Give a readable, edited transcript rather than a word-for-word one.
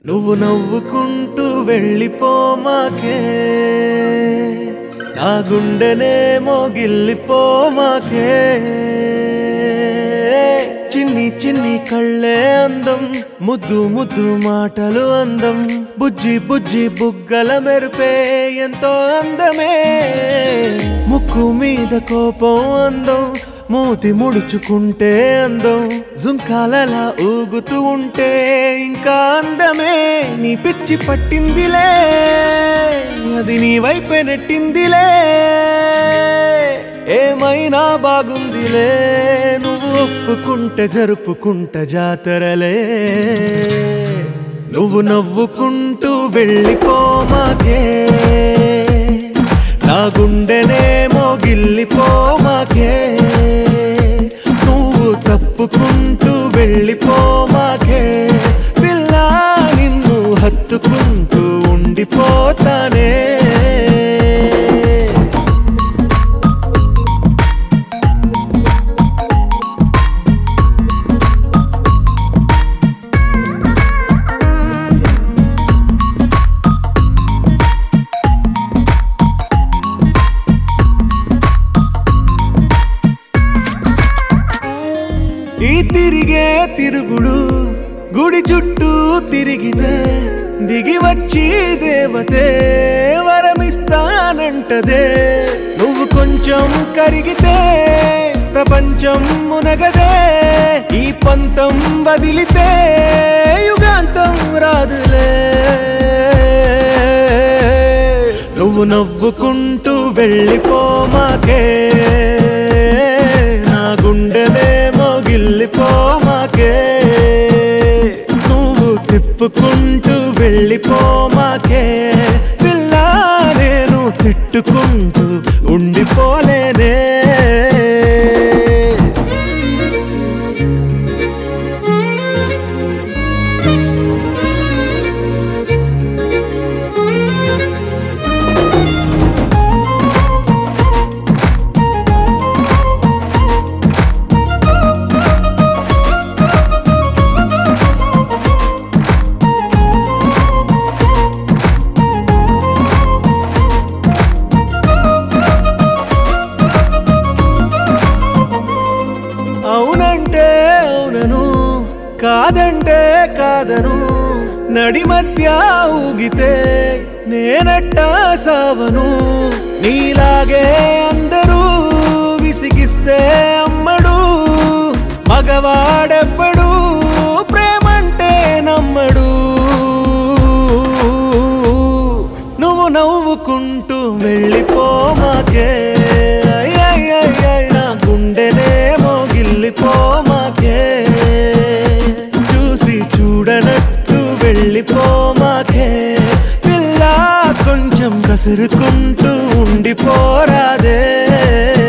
నువ్వు నవ్వుకుంటూ వెళ్ళిపోమాకే, నా గుండెనే మోగిల్లిపోమాకే. చిన్ని చిన్ని కళ్ళే అందం, ముద్దు ముద్దు మాటలు అందం, బుజ్జి బుజ్జి బుగ్గల మెరుపే ఎంతో అందమే. ముక్కు మీద కోపం అందం, మూతి ముడుచుకుంటే అందం, జుంకాలలా ఊగుతూ ఉంటే ఇంకా అందమే. నీ పిచ్చి పట్టిందిలే, అది నీ వైపే నెట్టిందిలే. ఏమైనా బాగుందిలే, నువ్వు ఒప్పుకుంటే జరుపుకుంటా జాతరలే. నువ్వు నవ్వుకుంటూ వెళ్ళిపోమాకే, నా గుండెనే మోగిల్లిపోమాకే. నువ్వు తప్పుకుంటూ వెళ్ళిపోమాకే, పిల్ల నిన్ను హత్తుకుంటూ ఉండిపోతానే. ఈ తిరిగే తిరుగుడు గుడి చుట్టూ తిరిగితే, దిగి వచ్చి దేవతే వరమిస్తానంటదే. నువ్వు కొంచెం కరిగితే ప్రపంచం మునగదే. ఈ పంతం వదిలితే యుగాంతం రాదులే. నువ్వు నవ్వుకుంటూ వెళ్ళిపోమాకే, నా గుండెనే మోగిల్లిపోమాకే. నువ్వు తిప్పుకుంటూ వెళ్ళిపోమాకే, పిల్ల నేను తిట్టుకుంటూ ఉండిపోలేనే. అవునంటే అవునను, కాదంటే కాదను, నడి మధ్య ఊగితే నేనట్టా సావను. నీలాగే అందరూ విసిగిస్తే అమ్మడు, మగవాడెవ్వడు ప్రేమంటే నమ్మడు. నువ్వు నవ్వుకుంటూ వెళ్ళిపోమాకే, నా గుండెనే మోగిల్లిపోమాకే. చూసి చూడనట్టు వెళ్ళిపోమాకే, పిల్ల కొంచెం కసురుకుంటూ ఉండిపోరాదే.